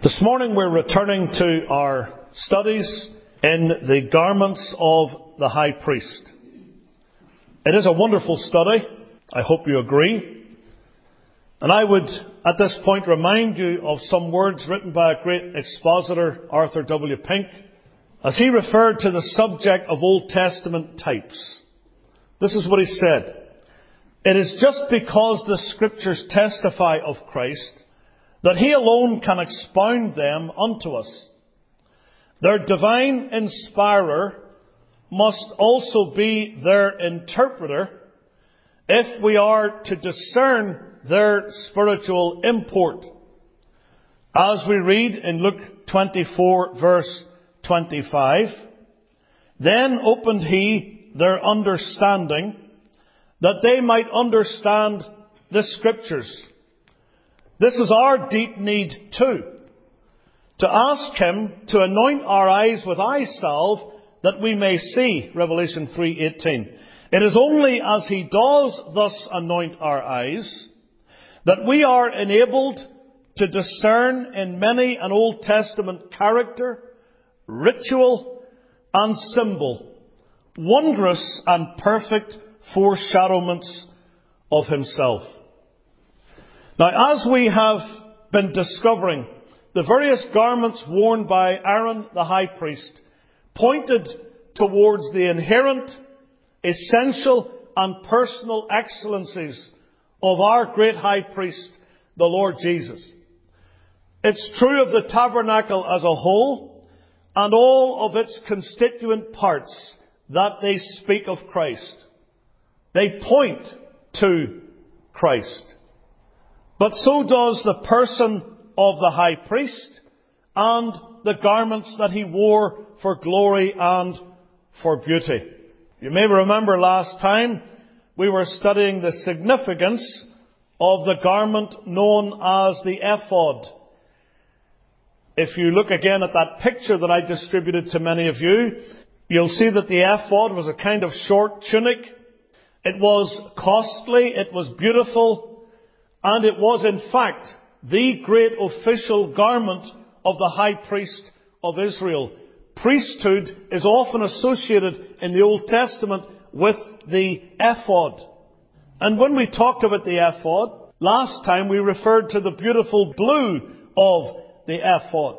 This morning we're returning to our studies in the garments of the high priest. It is a wonderful study. I hope you agree. And I would at this point remind you of some words written by a great expositor, Arthur W. Pink, as he referred to the subject of Old Testament types. This is what he said. It is just because the Scriptures testify of Christ that He alone can expound them unto us. Their divine inspirer must also be their interpreter if we are to discern their spiritual import. As we read in Luke 24 verse 25, then opened He their understanding, that they might understand the Scriptures. This is our deep need too, to ask Him to anoint our eyes with eye salve that we may see, Revelation 3:18. It is only as He does thus anoint our eyes that we are enabled to discern in many an Old Testament character, ritual and symbol, wondrous and perfect foreshadowments of Himself. Now, as we have been discovering, the various garments worn by Aaron the high priest pointed towards the inherent, essential and personal excellencies of our great high priest, the Lord Jesus. It's true of the tabernacle as a whole and all of its constituent parts that they speak of Christ. They point to Christ. But so does the person of the high priest and the garments that he wore for glory and for beauty. You may remember last time we were studying the significance of the garment known as the ephod. If you look again at that picture that I distributed to many of you, you'll see that the ephod was a kind of short tunic. It was costly, it was beautiful, and it was in fact the great official garment of the high priest of Israel. Priesthood is often associated in the Old Testament with the ephod. And when we talked about the ephod, last time we referred to the beautiful blue of the ephod.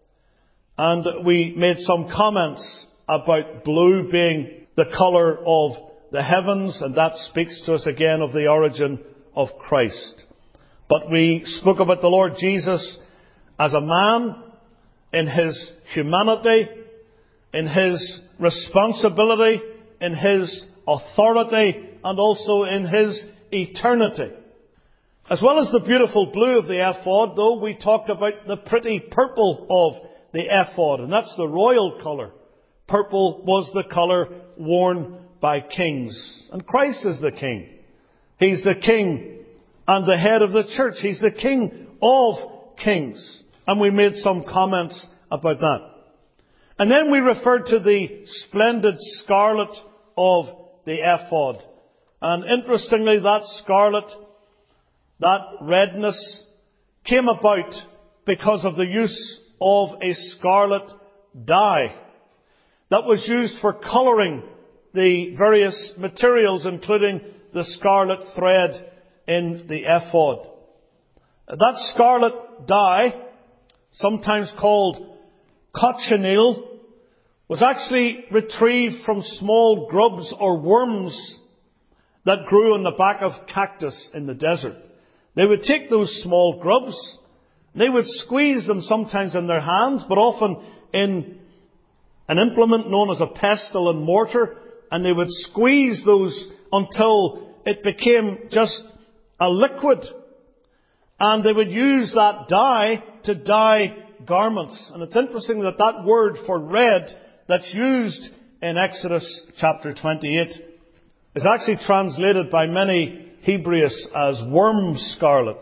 And we made some comments about blue being the colour of the heavens, and that speaks to us again of the origin of Christ. But we spoke about the Lord Jesus as a man in His humanity, in His responsibility, in His authority, and also in His eternity. As well as the beautiful blue of the ephod, though, we talked about the pretty purple of the ephod, and that's the royal colour. Purple was the colour worn by kings. And Christ is the King. He's the King and the head of the church. He's the King of kings. And we made some comments about that. And then we referred to the splendid scarlet of the ephod. And interestingly, that scarlet, that redness, came about because of the use of a scarlet dye that was used for colouring the various materials, including the scarlet thread in the ephod. That scarlet dye, sometimes called cochineal, was actually retrieved from small grubs or worms that grew on the back of cactus in the desert. They would take those small grubs, they would squeeze them sometimes in their hands, but often in an implement known as a pestle and mortar, and they would squeeze those until it became just a liquid. And they would use that dye to dye garments. And it's interesting that that word for red that's used in Exodus chapter 28 is actually translated by many Hebrews as worm scarlet.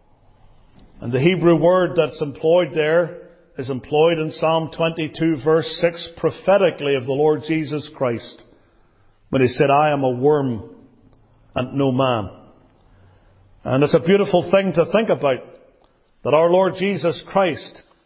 And the Hebrew word that's employed there is employed in Psalm 22 verse 6 prophetically of the Lord Jesus Christ, when He said, I am a worm and no man. And it's a beautiful thing to think about, that our Lord Jesus Christ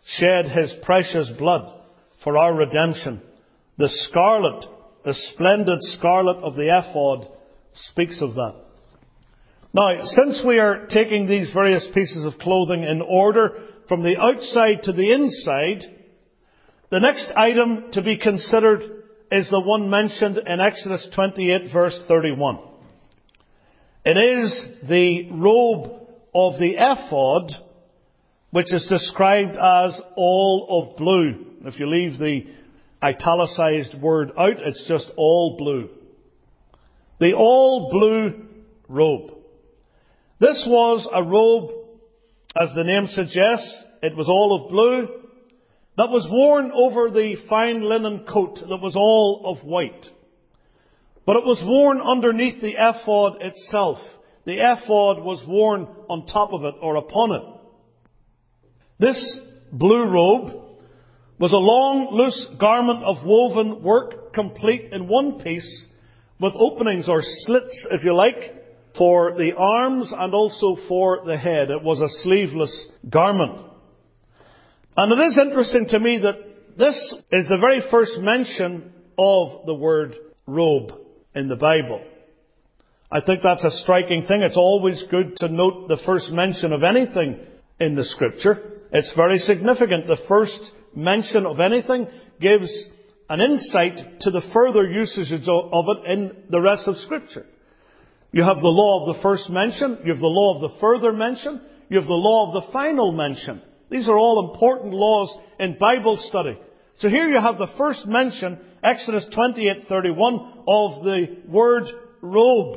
shed His precious blood for our redemption. The scarlet, the splendid scarlet of the ephod speaks of that. Now, since we are taking these various pieces of clothing in order from the outside to the inside, the next item to be considered is the one mentioned in Exodus 28 verse 31. It is the robe of the ephod, which is described as all of blue. If you leave the italicized word out, it's just all blue. The all blue robe. This was a robe, as the name suggests, it was all of blue, that was worn over the fine linen coat that was all of white. But it was worn underneath the ephod itself. The ephod was worn on top of it or upon it. This blue robe was a long, loose garment of woven work, complete in one piece, with openings or slits, if you like, for the arms and also for the head. It was a sleeveless garment. And it is interesting to me that this is the very first mention of the word robe in the Bible. I think that's a striking thing. It's always good to note the first mention of anything in the Scripture. It's very significant. The first mention of anything gives an insight to the further usages of it in the rest of Scripture. You have the law of the first mention, you have the law of the further mention, you have the law of the final mention. These are all important laws in Bible study. So here you have the first mention, Exodus 28:31, of the word robe.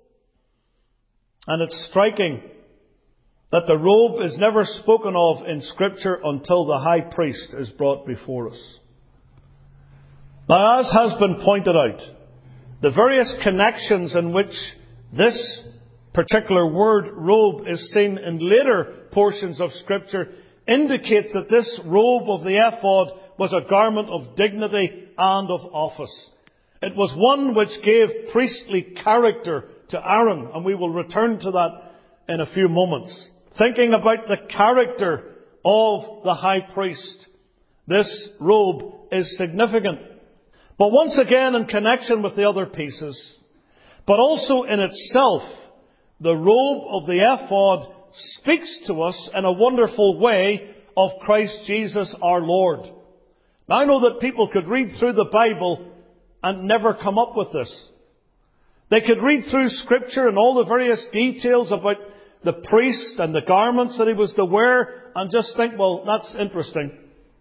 And it's striking that the robe is never spoken of in Scripture until the high priest is brought before us. Now, as has been pointed out, the various connections in which this particular word robe is seen in later portions of Scripture indicates that this robe of the ephod was a garment of dignity and of office. It was one which gave priestly character to Aaron, and we will return to that in a few moments. Thinking about the character of the high priest, this robe is significant. But once again, in connection with the other pieces, but also in itself, the robe of the ephod speaks to us in a wonderful way of Christ Jesus our Lord. Now, I know that people could read through the Bible and never come up with this. They could read through Scripture and all the various details about the priest and the garments that he was to wear and just think, well, that's interesting.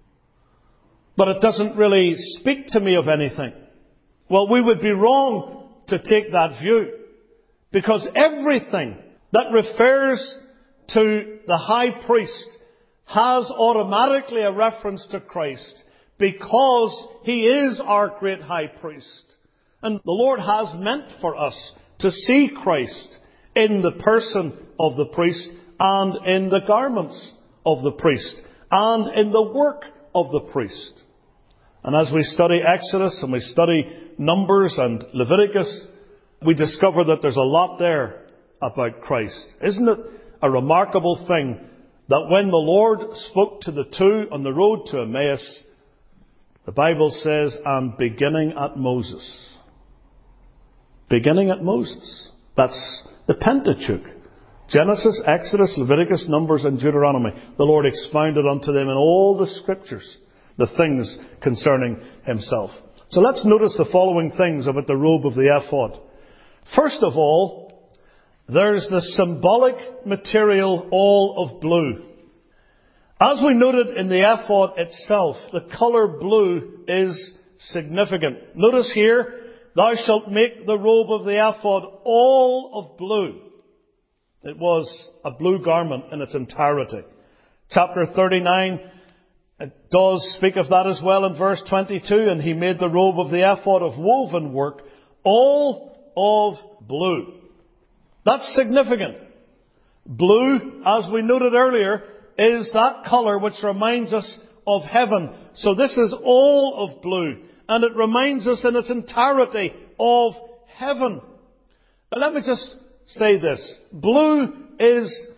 But it doesn't really speak to me of anything. Well, we would be wrong to take that view. Because everything that refers to the high priest has automatically a reference to Christ, because He is our great high priest. And the Lord has meant for us to see Christ in the person of the priest and in the garments of the priest and in the work of the priest. And as we study Exodus and we study Numbers and Leviticus, we discover that there's a lot there about Christ. Isn't it a remarkable thing that when the Lord spoke to the two on the road to Emmaus, the Bible says, and beginning at Moses. Beginning at Moses. That's the Pentateuch. Genesis, Exodus, Leviticus, Numbers and Deuteronomy. The Lord expounded unto them in all the Scriptures the things concerning Himself. So let's notice the following things about the robe of the ephod. First of all, there's the symbolic material all of blue. As we noted in the ephod itself, the colour blue is significant. Notice here, thou shalt make the robe of the ephod all of blue. It was a blue garment in its entirety. Chapter 39, it does speak of that as well in verse 22. And he made the robe of the ephod of woven work, all of blue. That's significant. Blue, as we noted earlier, is that colour which reminds us of heaven. So this is all of blue. And it reminds us in its entirety of heaven. Now let me just say this. Blue is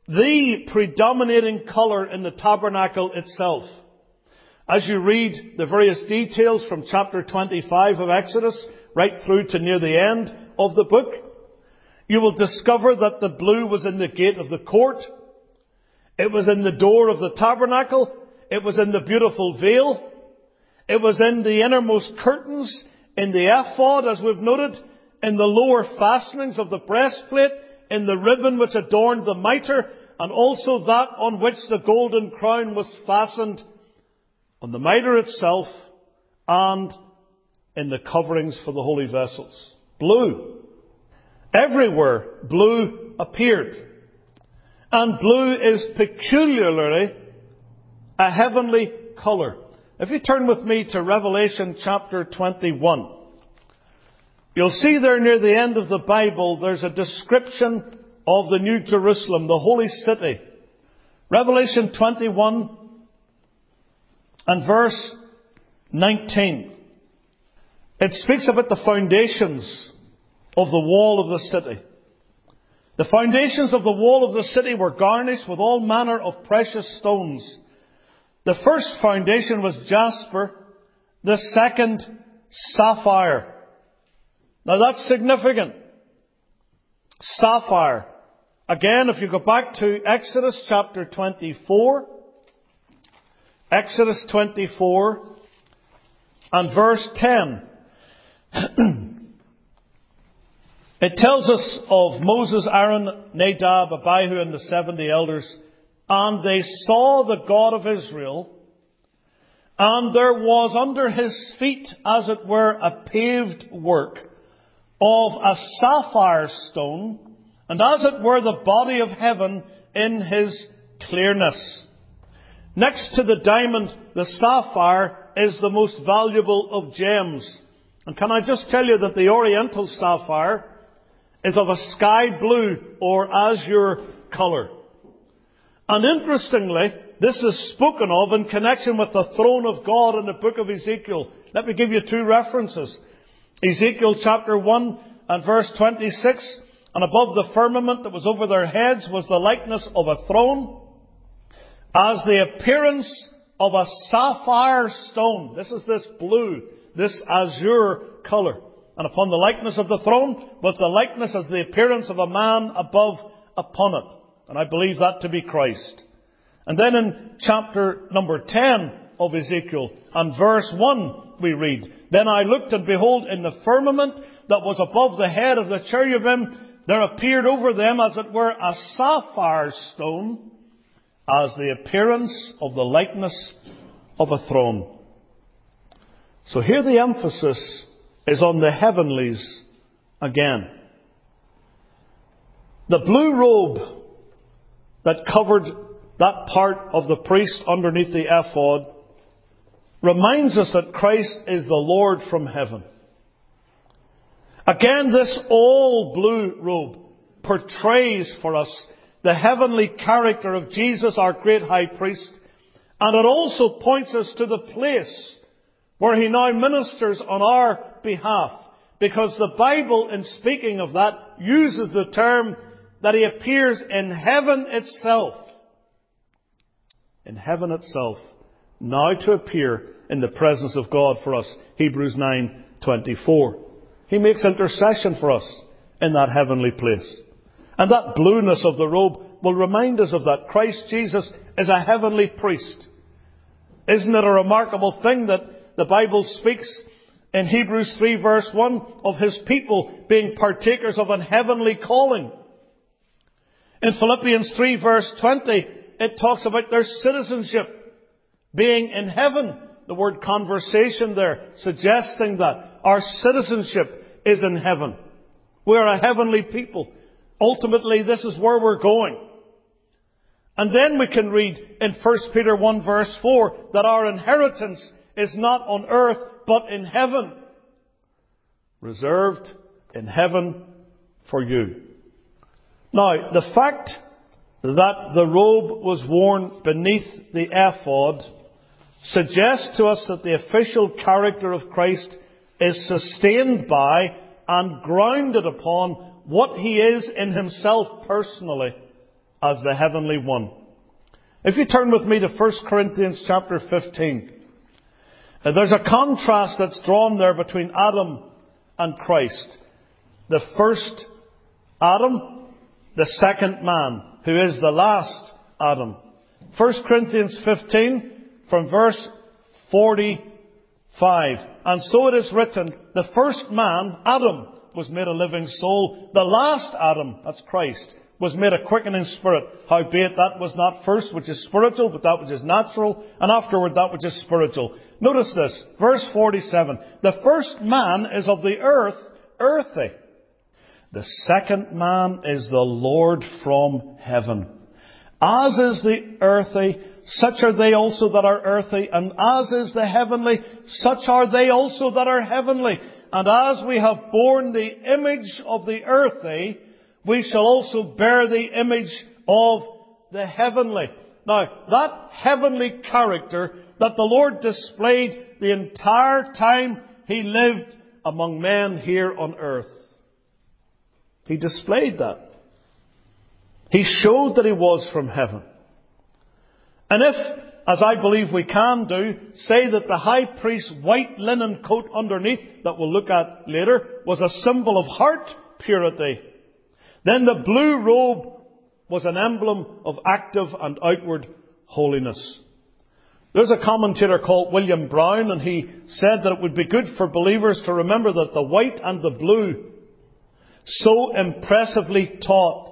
the predominating colour in the tabernacle itself. As you read the various details from chapter 25 of Exodus right through to near the end of the book, you will discover that the blue was in the gate of the court. It was in the door of the tabernacle. It was in the beautiful veil. It was in the innermost curtains, in the ephod, as we've noted, in the lower fastenings of the breastplate, in the ribbon which adorned the mitre, and also that on which the golden crown was fastened, on the mitre itself, and in the coverings for the holy vessels. Blue. Everywhere blue appeared. And blue is peculiarly a heavenly colour. If you turn with me to Revelation chapter 21, you'll see there near the end of the Bible there's a description of the New Jerusalem, the holy city. Revelation 21 and verse 19. It speaks about the foundations of the wall of the city. The foundations of the wall of the city were garnished with all manner of precious stones. The first foundation was jasper, the second sapphire. Now that's significant. Sapphire. Again, if you go back to Exodus chapter 24, Exodus 24 and verse 10. It tells us of Moses, Aaron, Nadab, Abihu, and the 70 elders. And they saw the God of Israel, and there was under his feet, as it were, a paved work of a sapphire stone, and as it were the body of heaven in his clearness. Next to the diamond, the sapphire is the most valuable of gems. And can I just tell you that the oriental sapphire is of a sky blue or azure colour. And interestingly, this is spoken of in connection with the throne of God in the book of Ezekiel. Let me give you two references. Ezekiel chapter 1 and verse 26. And above the firmament that was over their heads was the likeness of a throne, as the appearance of a sapphire stone. This is this blue, this azure colour. And upon the likeness of the throne was the likeness as the appearance of a man above upon it. And I believe that to be Christ. And then in chapter number 10 of Ezekiel and verse 1 we read, Then I looked and behold in the firmament that was above the head of the cherubim, there appeared over them as it were a sapphire stone, as the appearance of the likeness of a throne. So here the emphasis is on the heavenlies again. The blue robe that covered that part of the priest underneath the ephod reminds us that Christ is the Lord from heaven. Again, this all blue robe portrays for us the heavenly character of Jesus, our great high priest, and it also points us to the place where he now ministers on our behalf, because the Bible, in speaking of that, uses the term that he appears in heaven itself. In heaven itself, now to appear in the presence of God for us. Hebrews 9:24. He makes intercession for us in that heavenly place. And that blueness of the robe will remind us of that. Christ Jesus is a heavenly priest. Isn't it a remarkable thing that the Bible speaks in Hebrews 3 verse 1 of his people being partakers of an heavenly calling? In Philippians 3 verse 20, it talks about their citizenship being in heaven. The word conversation there suggesting that our citizenship is in heaven. We are a heavenly people. Ultimately, this is where we're going. And then we can read in 1 Peter 1 verse 4 that our inheritance is not on earth but in heaven. Reserved in heaven for you. Now, the fact that the robe was worn beneath the ephod suggests to us that the official character of Christ is sustained by and grounded upon what he is in himself personally as the heavenly one. If you turn with me to 1 Corinthians chapter 15, there's a contrast that's drawn there between Adam and Christ. The first Adam, the second man, who is the last Adam. 1 Corinthians 15, from verse 45. And so it is written, the first man, Adam, was made a living soul. The last Adam, that's Christ, was made a quickening spirit. Howbeit that was not first which is spiritual, but that which is natural, and afterward that which is spiritual. Notice this, verse 47. The first man is of the earth, earthy. The second man is the Lord from heaven. As is the earthy, such are they also that are earthy, and as is the heavenly, such are they also that are heavenly. And as we have borne the image of the earthy, we shall also bear the image of the heavenly. Now, that heavenly character that the Lord displayed the entire time He lived among men here on earth. He displayed that. He showed that He was from heaven. And if, as I believe we can do, say that the high priest's white linen coat underneath, that we'll look at later, was a symbol of heart purity, then the blue robe was an emblem of active and outward holiness. There's a commentator called William Brown, and he said that it would be good for believers to remember that the white and the blue so impressively taught.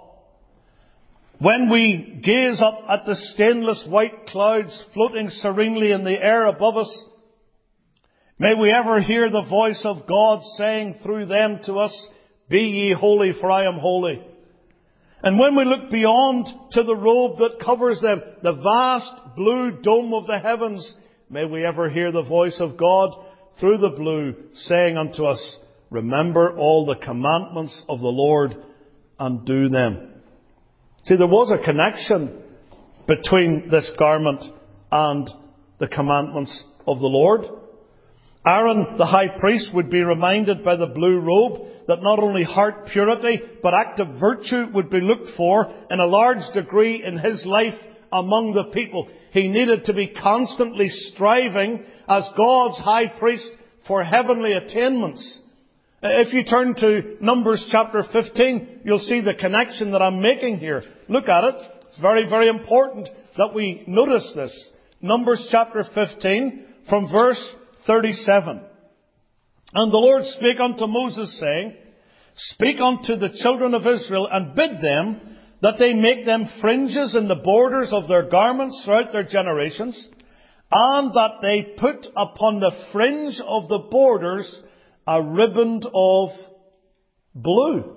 When we gaze up at the stainless white clouds floating serenely in the air above us, may we ever hear the voice of God saying through them to us, Be ye holy, for I am holy. And when we look beyond to the robe that covers them, the vast blue dome of the heavens, may we ever hear the voice of God through the blue saying unto us, Remember all the commandments of the Lord and do them. See, there was a connection between this garment and the commandments of the Lord. Aaron, the high priest, would be reminded by the blue robe that not only heart purity, but active virtue would be looked for in a large degree in his life among the people. He needed to be constantly striving as God's high priest for heavenly attainments. If you turn to Numbers chapter 15, you'll see the connection that I'm making here. Look at it. It's very, very important that we notice this. Numbers chapter 15 from verse 37. And the Lord spake unto Moses, saying, Speak unto the children of Israel, and bid them that they make them fringes in the borders of their garments throughout their generations, and that they put upon the fringe of the borders a riband of blue.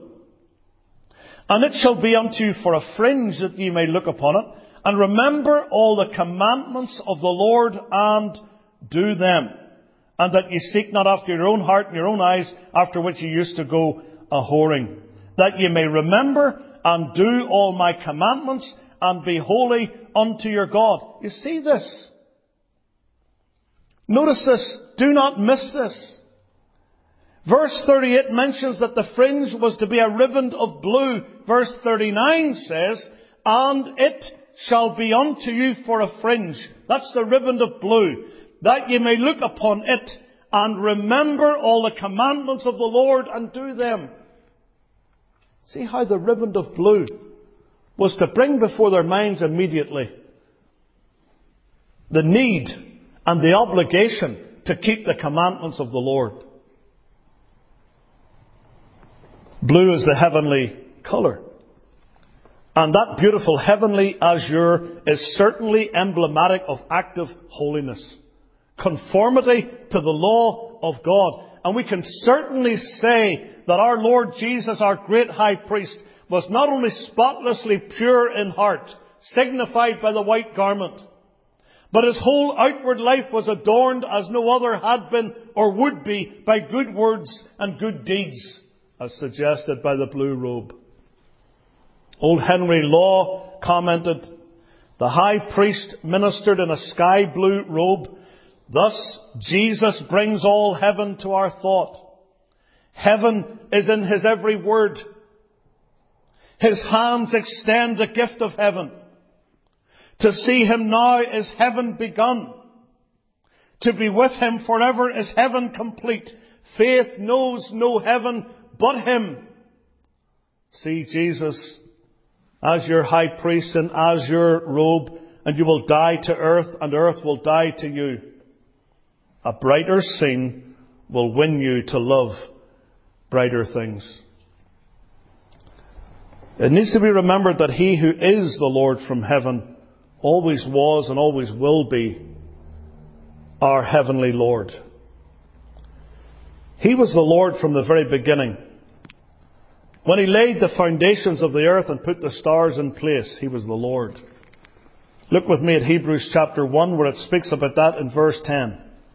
And it shall be unto you for a fringe that ye may look upon it, and remember all the commandments of the Lord, and do them. And that ye seek not after your own heart and your own eyes, after which ye used to go a-whoring. That ye may remember and do all my commandments, and be holy unto your God. You see this? Notice this. Do not miss this. Verse 38 mentions that the fringe was to be a riband of blue. Verse 39 says, And it shall be unto you for a fringe. That's the riband of blue. That ye may look upon it, and remember all the commandments of the Lord, and do them. See how the riband of blue was to bring before their minds immediately the need and the obligation to keep the commandments of the Lord. Blue is the heavenly colour. And that beautiful heavenly azure is certainly emblematic of active holiness. Conformity to the law of God. And we can certainly say that our Lord Jesus, our great high priest, was not only spotlessly pure in heart, signified by the white garment, but his whole outward life was adorned as no other had been or would be by good words and good deeds, as suggested by the blue robe. Old Henry Law commented, The high priest ministered in a sky blue robe. Thus Jesus brings all heaven to our thought. Heaven is in his every word. His hands extend the gift of heaven. To see Him now is heaven begun. To be with Him forever is heaven complete. Faith knows no heaven but Him. See Jesus as your high priest and as your robe, and you will die to earth, and earth will die to you. A brighter scene will win you to love brighter things. It needs to be remembered that He who is the Lord from heaven always was and always will be our heavenly Lord. He was the Lord from the very beginning. When He laid the foundations of the earth and put the stars in place, He was the Lord. Look with me at Hebrews chapter 1, where it speaks about that in verse 10.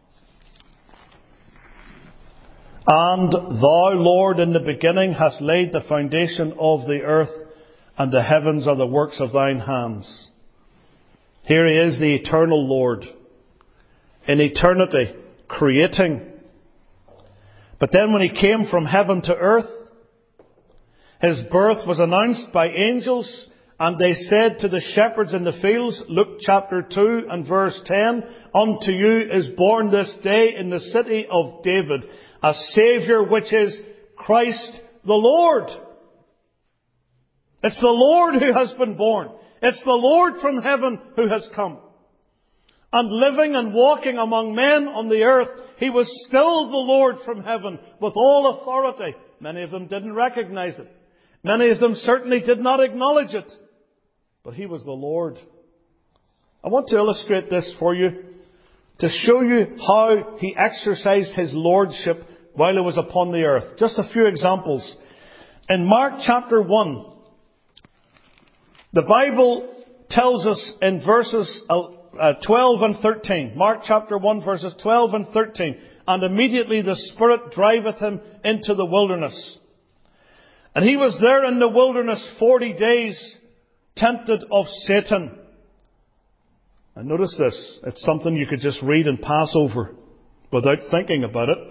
And Thou, Lord, in the beginning hast laid the foundation of the earth, and the heavens are the works of Thine hands. Here He is, the eternal Lord, in eternity, creating. But then when He came from heaven to earth, His birth was announced by angels, and they said to the shepherds in the fields, Luke chapter 2 and verse 10, Unto you is born this day in the city of David a Saviour, which is Christ the Lord. It's the Lord who has been born. It's the Lord from heaven who has come. And living and walking among men on the earth, He was still the Lord from heaven with all authority. Many of them didn't recognize it. Many of them certainly did not acknowledge it. But He was the Lord. I want to illustrate this for you to show you how He exercised His lordship while He was upon the earth. Just a few examples. In Mark chapter 1, the Bible tells us in verses 12 and 13. Mark chapter 1 verses 12 and 13. And immediately the Spirit driveth Him into the wilderness. And He was there in the wilderness 40 days, tempted of Satan. And notice this. It's something you could just read and pass over without thinking about it.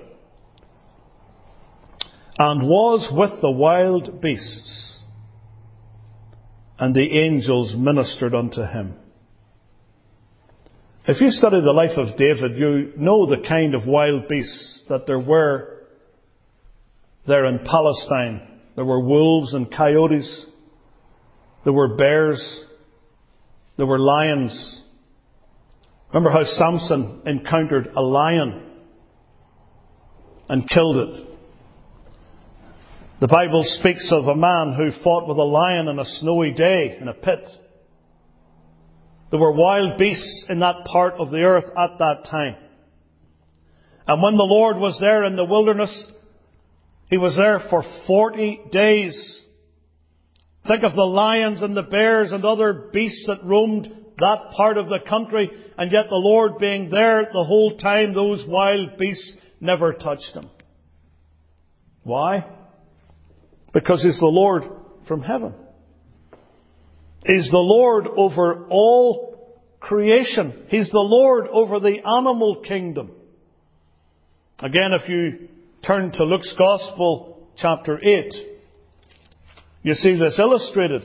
And was with the wild beasts, and the angels ministered unto Him. If you study the life of David, you know the kind of wild beasts that there were there in Palestine. There were wolves and coyotes. There were bears. There were lions. Remember how Samson encountered a lion and killed it. The Bible speaks of a man who fought with a lion on a snowy day in a pit. There were wild beasts in that part of the earth at that time. And when the Lord was there in the wilderness, He was there for 40 days. Think of the lions and the bears and other beasts that roamed that part of the country, and yet the Lord being there the whole time, those wild beasts never touched Him. Why? Because He's the Lord from heaven. He's the Lord over all creation. He's the Lord over the animal kingdom. Again, if you turn to Luke's Gospel, chapter 8, you see this illustrated.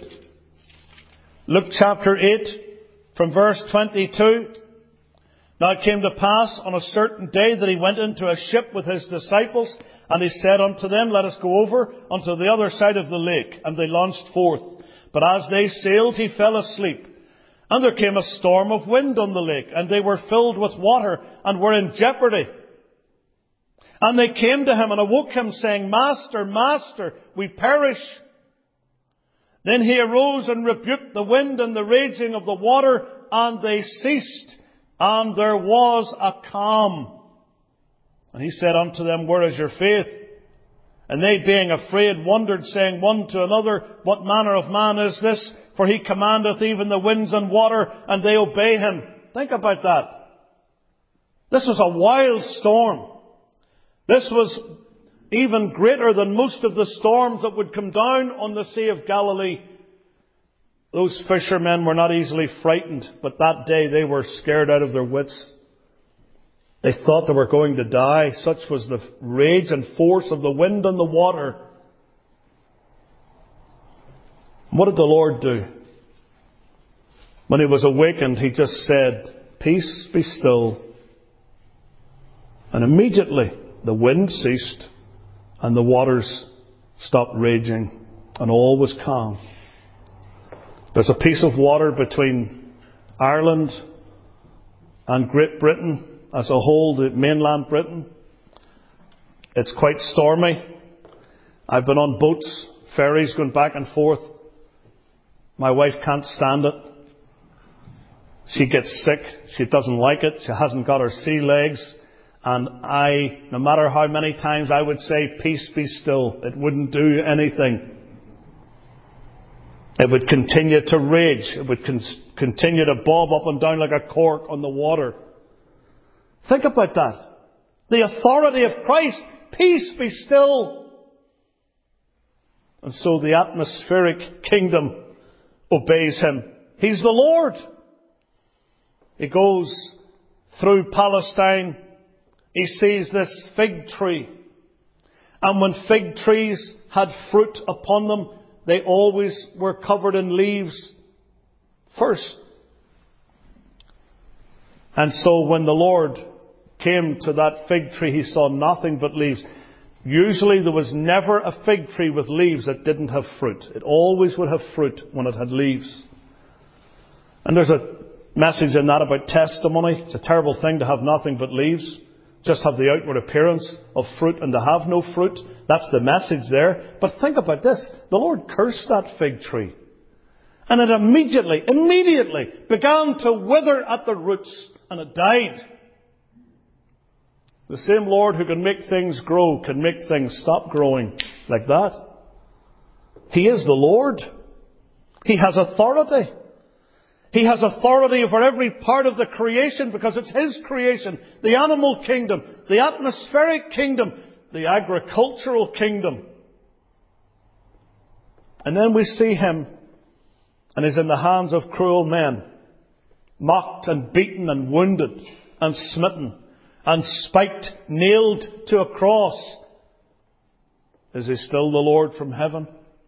Luke chapter 8, from verse 22. Now it came to pass on a certain day that He went into a ship with His disciples, and He said unto them, Let us go over unto the other side of the lake. And they launched forth. But as they sailed, He fell asleep. And there came a storm of wind on the lake, and they were filled with water, and were in jeopardy. And they came to Him and awoke Him, saying, Master, Master, we perish. Then He arose and rebuked the wind and the raging of the water, and they ceased, and there was a calm. And He said unto them, Where is your faith? And they, being afraid, wondered, saying one to another, What manner of man is this? For He commandeth even the winds and water, and they obey Him. Think about that. This was a wild storm. This was even greater than most of the storms that would come down on the Sea of Galilee. Those fishermen were not easily frightened, but that day they were scared out of their wits. They thought they were going to die. Such was the rage and force of the wind and the water. What did the Lord do? When he was awakened, he just said, "Peace, be still." And immediately the wind ceased and the waters stopped raging and all was calm. There's a piece of water between Ireland and Great Britain as a whole, the mainland Britain. It's quite stormy. I've been on boats, ferries going back and forth. My wife can't stand it. She gets sick. She doesn't like it. She hasn't got her sea legs. And no matter how many times I would say, "Peace, be still," it wouldn't do anything. It would continue to rage. It would continue to bob up and down like a cork on the water. Think about that. The authority of Christ. Peace, be still. And so the atmospheric kingdom obeys him. He's the Lord. He goes through Palestine. He sees this fig tree. And when fig trees had fruit upon them, they always were covered in leaves first. And so when the Lord came to that fig tree, he saw nothing but leaves. Usually there was never a fig tree with leaves that didn't have fruit. It always would have fruit when it had leaves. And there's a message in that about testimony. It's a terrible thing to have nothing but leaves. Just have the outward appearance of fruit and to have no fruit. That's the message there. But think about this. The Lord cursed that fig tree. And it immediately began to wither at the roots. And it died. The same Lord who can make things grow can make things stop growing like that. He is the Lord. He has authority. He has authority over every part of the creation because it's His creation. The animal kingdom, the atmospheric kingdom, the agricultural kingdom. And then we see Him and He's in the hands of cruel men, mocked and beaten and wounded and smitten and spiked, nailed to a cross. Is He still the Lord from heaven?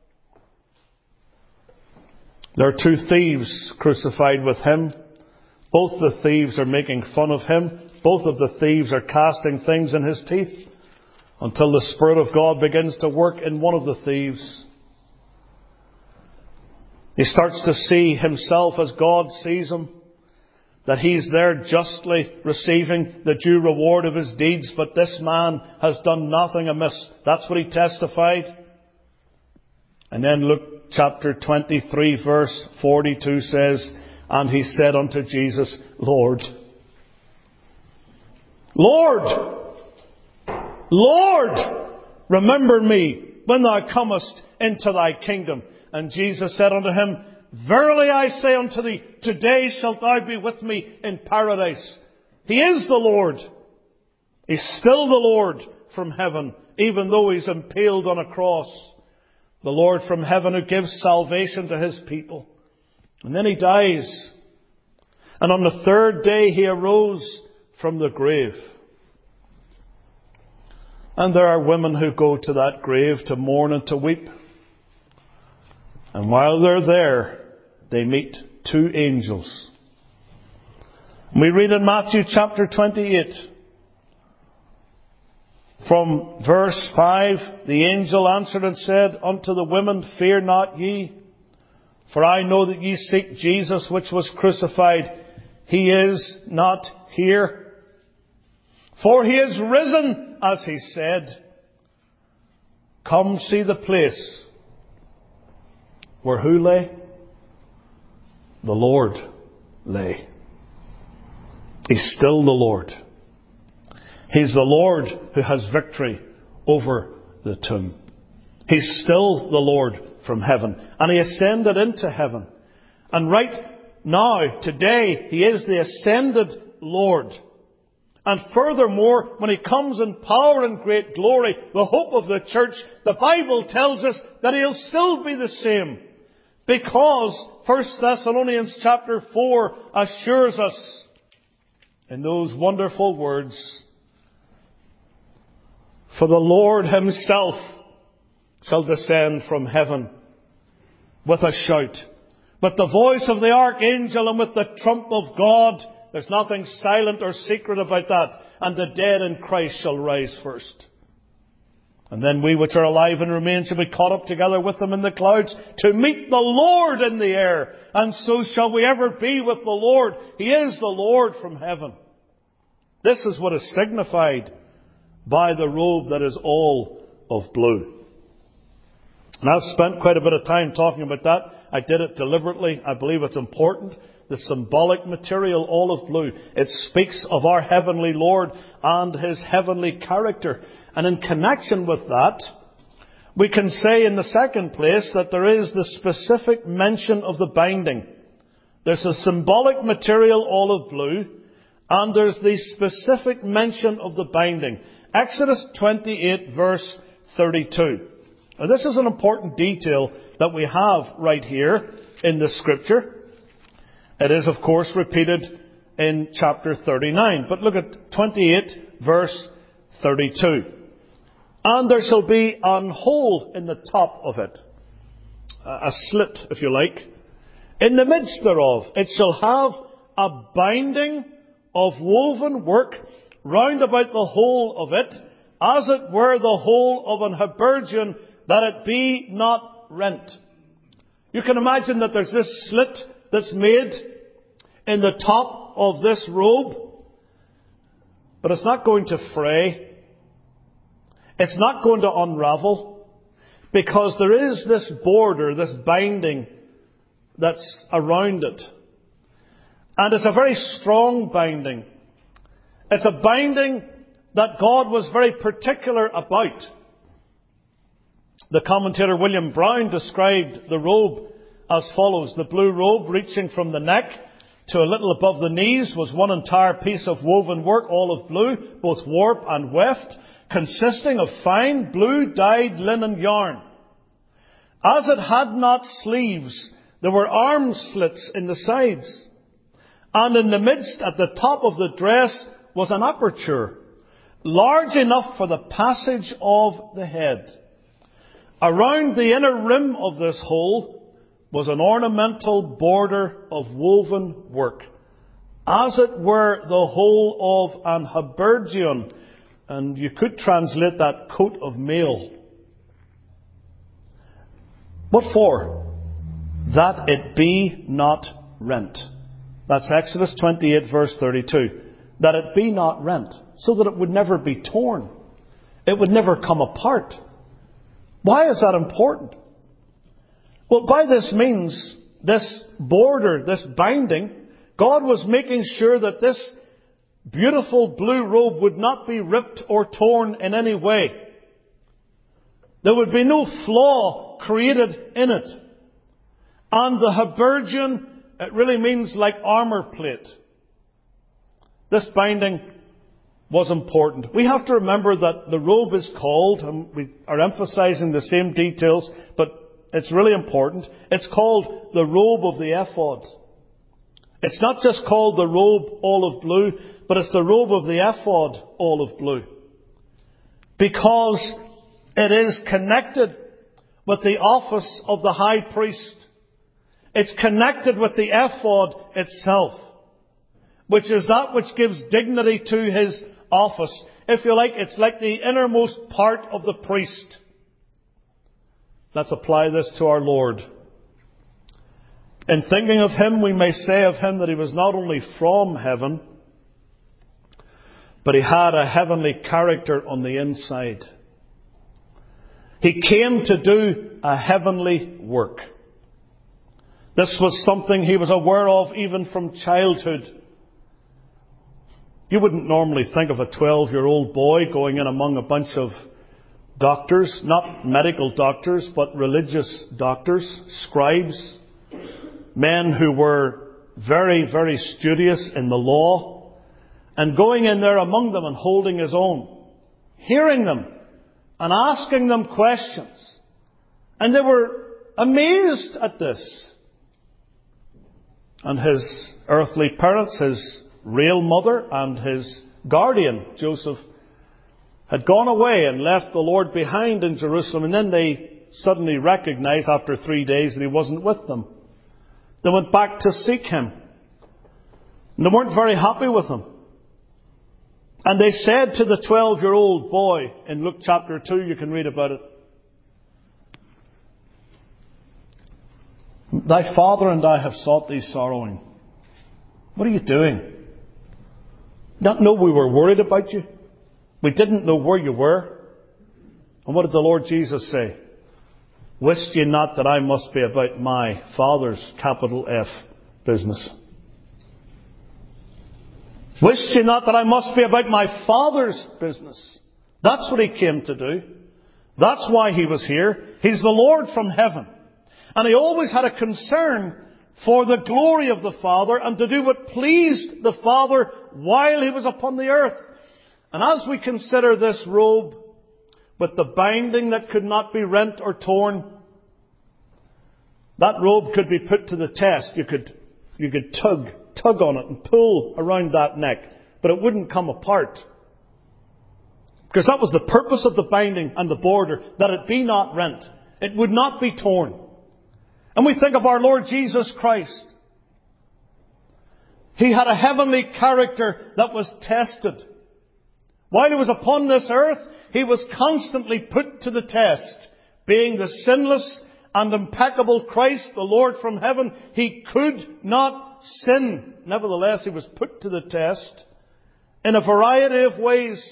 There are two thieves crucified with Him. Both the thieves are making fun of Him. Both of the thieves are casting things in His teeth until the Spirit of God begins to work in one of the thieves. He starts to see himself as God sees him, that he's there justly receiving the due reward of his deeds, but this man has done nothing amiss. That's what he testified. And then Luke chapter 23 verse 42 says, "And he said unto Jesus, Lord, Lord, Lord, remember me when thou comest into thy kingdom." And Jesus said unto him, "Verily I say unto thee, today shalt thou be with me in paradise." He is the Lord. He's still the Lord from heaven, even though He's impaled on a cross. The Lord from heaven who gives salvation to His people. And then He dies. And on the third day He arose from the grave. And there are women who go to that grave to mourn and to weep. And while they're there, they meet two angels. We read in Matthew chapter 28, from verse 5, "The angel answered and said unto the women, Fear not ye, for I know that ye seek Jesus which was crucified. He is not here, for He is risen, as He said. Come see the place where who lay? The Lord lay." He's still the Lord. He's the Lord who has victory over the tomb. He's still the Lord from heaven. And He ascended into heaven. And right now, today, He is the ascended Lord. And furthermore, when He comes in power and great glory, the hope of the church, the Bible tells us that He'll still be the same. Because 1 Thessalonians chapter 4 assures us in those wonderful words, "For the Lord Himself shall descend from heaven with a shout, with the voice of the archangel and with the trump of God. There's nothing silent or secret about that. And the dead in Christ shall rise first. And then we which are alive and remain shall be caught up together with them in the clouds to meet the Lord in the air. And so shall we ever be with the Lord. He is the Lord from heaven. This is what is signified by the robe that is all of blue. And I've spent quite a bit of time talking about that. I did it deliberately. I believe it's important. The symbolic material, all of blue. It speaks of our heavenly Lord and His heavenly character. And in connection with that, we can say in the second place that there is the specific mention of the binding. There's a symbolic material, all of blue, and there's the specific mention of the binding. Exodus 28 verse 32. Now this is an important detail that we have right here in the Scripture. It is, of course, repeated in chapter 39. But look at 28 verse 32. And there shall be an hole in the top of it, a slit, if you like. In the midst thereof it shall have a binding of woven work round about the whole of it, as it were the whole of an habergeon, that it be not rent. You can imagine that there's this slit that's made in the top of this robe, but it's not going to fray. It's not going to unravel, because there is this border, this binding that's around it. And it's a very strong binding. It's a binding that God was very particular about. The commentator William Brown described the robe as follows. The blue robe, reaching from the neck to a little above the knees, was one entire piece of woven work, all of blue, both warp and weft, consisting of fine blue dyed linen yarn. As it had not sleeves, there were arm slits in the sides. And in the midst, at the top of the dress, was an aperture, large enough for the passage of the head. Around the inner rim of this hole was an ornamental border of woven work, as it were the whole of an habergeon, and you could translate that coat of mail. What for? That it be not rent. That's Exodus 28 verse 32. That it be not rent, so that it would never be torn. It would never come apart. Why is that important? Well, by this means, this border, this binding, God was making sure that this beautiful blue robe would not be ripped or torn in any way. There would be no flaw created in it. And the habergeon, it really means like armour plate. This binding was important. We have to remember that the robe is called, and we are emphasizing the same details, but it's really important. It's called the robe of the ephod. It's not just called the robe all of blue, but it's the robe of the ephod all of blue. Because it is connected with the office of the high priest. It's connected with the ephod itself, which is that which gives dignity to his office. If you like, it's like the innermost part of the priest. Let's apply this to our Lord. In thinking of Him, we may say of Him that He was not only from heaven, but He had a heavenly character on the inside. He came to do a heavenly work. This was something He was aware of even from childhood. You wouldn't normally think of a 12-year-old boy going in among a bunch of doctors, not medical doctors, but religious doctors, scribes, men who were very, very studious in the law, and going in there among them and holding His own, hearing them and asking them questions. And they were amazed at this. And His earthly parents, His real mother and His guardian, Joseph, had gone away and left the Lord behind in Jerusalem, and then they suddenly recognized after 3 days that he wasn't with them. They went back to seek him. And they weren't very happy with him. And they said to the 12-year-old boy, in Luke chapter 2, you can read about it, "Thy father and I have sought thee sorrowing." What are you doing? Not know we were worried about you? We didn't know where you were? And what did the Lord Jesus say? "Wist ye not that I must be about my Father's," capital F, business? "Wist ye not that I must be about my Father's business?" That's what he came to do. That's why he was here. He's the Lord from heaven. And he always had a concern for the glory of the Father and to do what pleased the Father while he was upon the earth. And as we consider this robe with the binding that could not be rent or torn, that robe could be put to the test. You could tug on it and pull around that neck, but it wouldn't come apart. Because that was the purpose of the binding and the border, that it be not rent. It would not be torn. And we think of our Lord Jesus Christ. He had a heavenly character that was tested. While he was upon this earth, he was constantly put to the test. Being the sinless and impeccable Christ, the Lord from heaven, he could not sin. Nevertheless, he was put to the test in a variety of ways.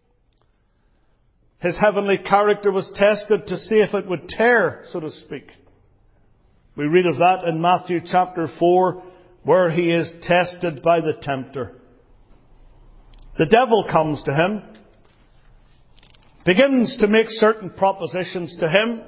His heavenly character was tested to see if it would tear, so to speak. We read of that in Matthew chapter 4, where he is tested by the tempter. The devil comes to him, begins to make certain propositions to him.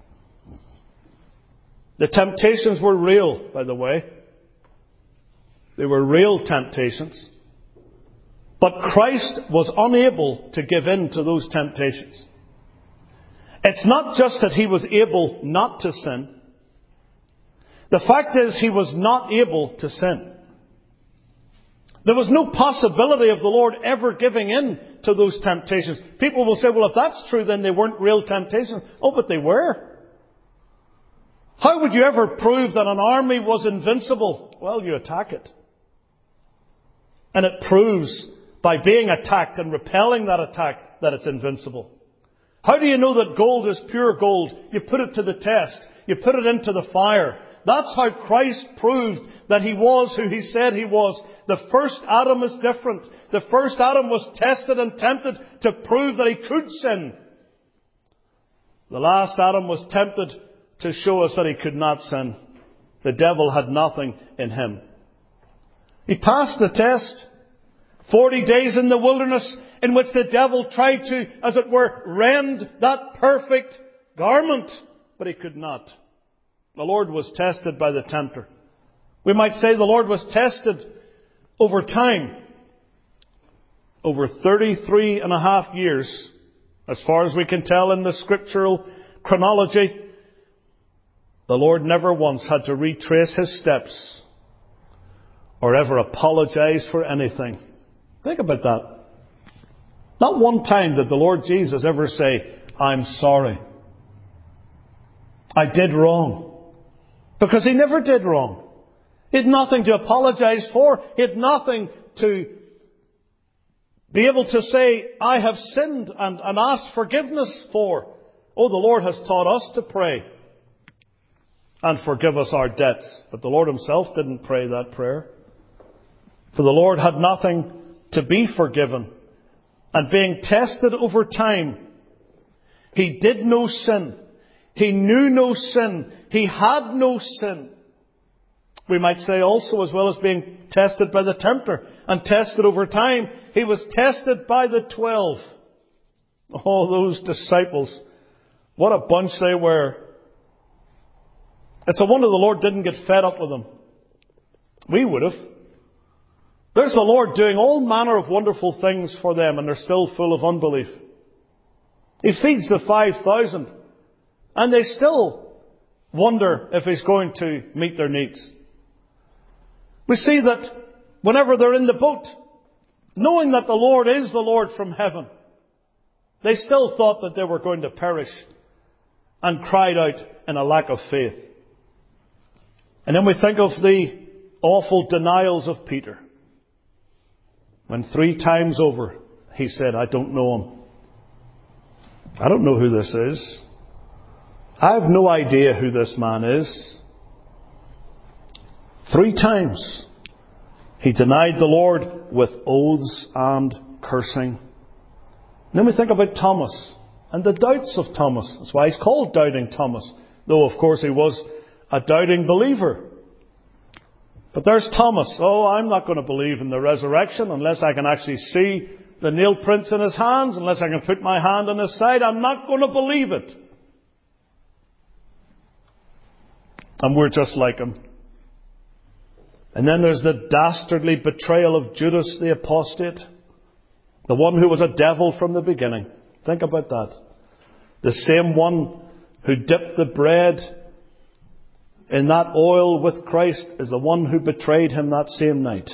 The temptations were real, by the way. They were real temptations. But Christ was unable to give in to those temptations. It's not just that he was able not to sin. The fact is, he was not able to sin. There was no possibility of the Lord ever giving in to those temptations. People will say, well, if that's true, then they weren't real temptations. Oh, but they were. How would you ever prove that an army was invincible? Well, you attack it. And it proves by being attacked and repelling that attack that it's invincible. How do you know that gold is pure gold? You put it to the test. You put it into the fire. That's how Christ proved that he was who he said he was. The first Adam is different. The first Adam was tested and tempted to prove that he could sin. The last Adam was tempted to show us that he could not sin. The devil had nothing in him. He passed the test. 40 days in the wilderness in which the devil tried to, as it were, rend that perfect garment. But he could not. The Lord was tested by the tempter. We might say the Lord was tested over time. Over 33 and a half years, as far as we can tell in the scriptural chronology, the Lord never once had to retrace his steps or ever apologize for anything. Think about that. Not one time did the Lord Jesus ever say, I'm sorry. I did wrong. Because he never did wrong. He had nothing to apologize for. He had nothing to be able to say, I have sinned and ask forgiveness for. Oh, the Lord has taught us to pray and forgive us our debts. But the Lord himself didn't pray that prayer. For the Lord had nothing to be forgiven. And being tested over time, he did no sin. He knew no sin. He had no sin. We might say also, as well as being tested by the tempter and tested over time, he was tested by the 12. Oh, those disciples. What a bunch they were. It's a wonder the Lord didn't get fed up with them. We would have. There's the Lord doing all manner of wonderful things for them, and they're still full of unbelief. He feeds the 5,000, and they still wonder if he's going to meet their needs. We see that whenever they're in the boat, knowing that the Lord is the Lord from heaven, they still thought that they were going to perish. and cried out in a lack of faith. And then we think of the awful denials of Peter, when 3 times over he said, I don't know him. I don't know who this is. I have no idea who this man is. 3 times he denied the Lord with oaths and cursing. And then we think about Thomas and the doubts of Thomas. That's why he's called Doubting Thomas. Though, of course, he was a doubting believer. But there's Thomas. Oh, I'm not going to believe in the resurrection unless I can actually see the nail prints in his hands, unless I can put my hand on his side. I'm not going to believe it. And we're just like him. And then there's the dastardly betrayal of Judas the apostate, the one who was a devil from the beginning. Think about that. The same one who dipped the bread in that oil with Christ is the one who betrayed him that same night.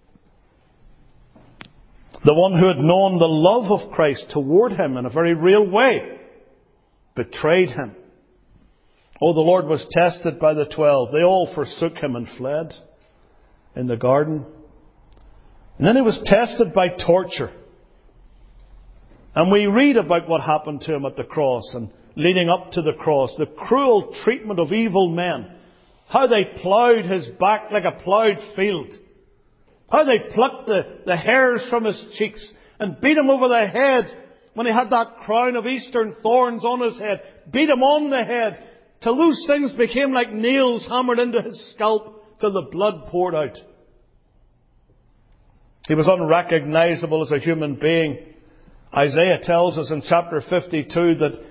The one who had known the love of Christ toward him in a very real way betrayed him. Oh, the Lord was tested by the 12. They all forsook him and fled in the garden. And then he was tested by torture. And we read about what happened to him at the cross and leading up to the cross. The cruel treatment of evil men. How they ploughed his back like a ploughed field. How they plucked the hairs from his cheeks and beat him over the head when he had that crown of eastern thorns on his head. Beat him on the head till those things became like nails hammered into his scalp till the blood poured out. He was unrecognizable as a human being. Isaiah tells us in chapter 52 that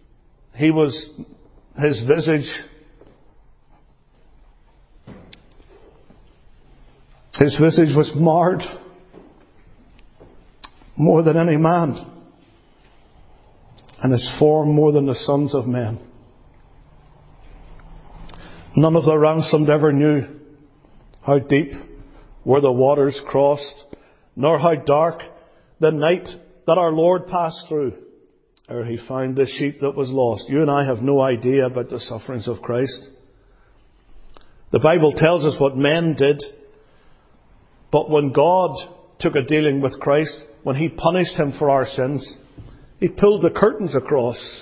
his visage was marred more than any man, and his form more than the sons of men. None of the ransomed ever knew how deep were the waters crossed, nor how dark the night that our Lord passed through ere he found the sheep that was lost. You and I have no idea about the sufferings of Christ. The Bible tells us what men did. But when God took a dealing with Christ, when he punished him for our sins, he pulled the curtains across.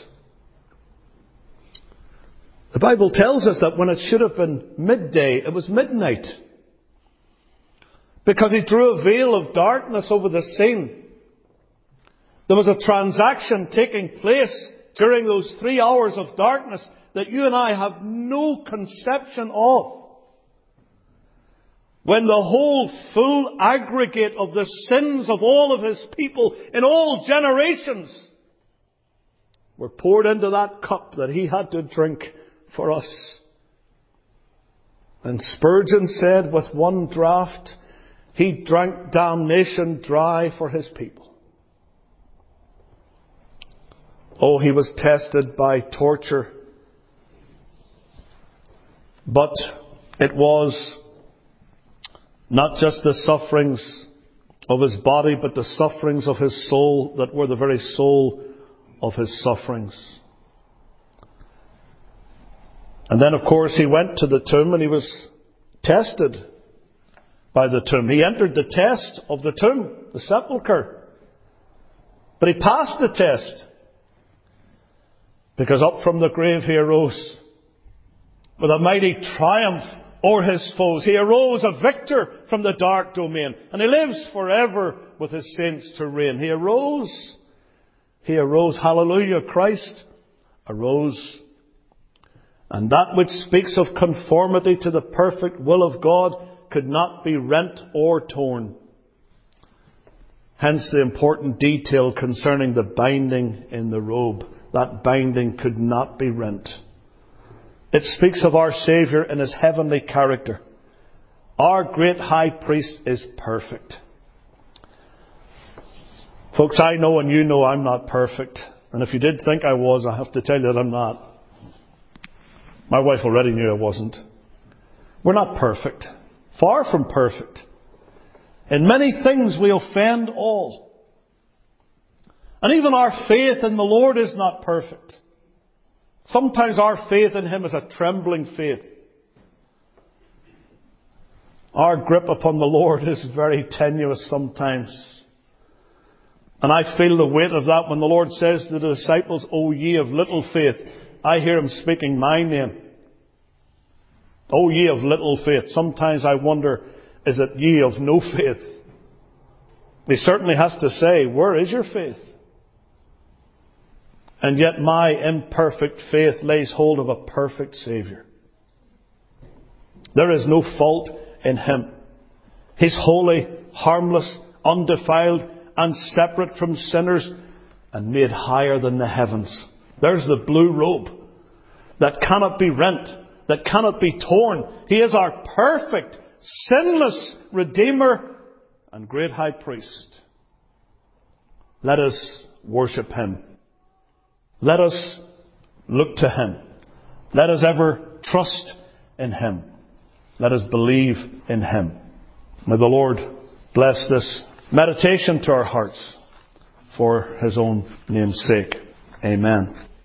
The Bible tells us that when it should have been midday, it was midnight. Because he drew a veil of darkness over the scene. There was a transaction taking place during those 3 hours of darkness that you and I have no conception of. When the whole full aggregate of the sins of all of his people in all generations were poured into that cup that he had to drink for us. And Spurgeon said, with one draught, he drank damnation dry for his people. Oh, he was tested by torture. But it was not just the sufferings of his body, but the sufferings of his soul that were the very soul of his sufferings. And then, of course, he went to the tomb and he was tested by the tomb. He entered the test of the tomb, the sepulchre. But he passed the test. Because up from the grave he arose with a mighty triumph o'er his foes. He arose a victor from the dark domain. And he lives forever with his saints to reign. He arose. Hallelujah. Christ arose. And that which speaks of conformity to the perfect will of God could not be rent or torn. Hence the important detail concerning the binding in the robe. That binding could not be rent. It speaks of our Saviour in his heavenly character. Our great high priest is perfect. Folks, I know and you know I'm not perfect. And if you did think I was, I have to tell you that I'm not. My wife already knew I wasn't. We're not perfect. Far from perfect. In many things we offend all. And even our faith in the Lord is not perfect. Sometimes our faith in Him is a trembling faith. Our grip upon the Lord is very tenuous sometimes. And I feel the weight of that when the Lord says to the disciples, O ye of little faith. I hear Him speaking my name. O ye of little faith. Sometimes I wonder, is it ye of no faith? He certainly has to say, where is your faith? And yet my imperfect faith lays hold of a perfect Saviour. There is no fault in Him. He's holy, harmless, undefiled, and separate from sinners, and made higher than the heavens. There's the blue robe that cannot be rent, that cannot be torn. He is our perfect, sinless Redeemer and great High Priest. Let us worship Him. Let us look to Him. Let us ever trust in Him. Let us believe in Him. May the Lord bless this meditation to our hearts for His own name's sake. Amen.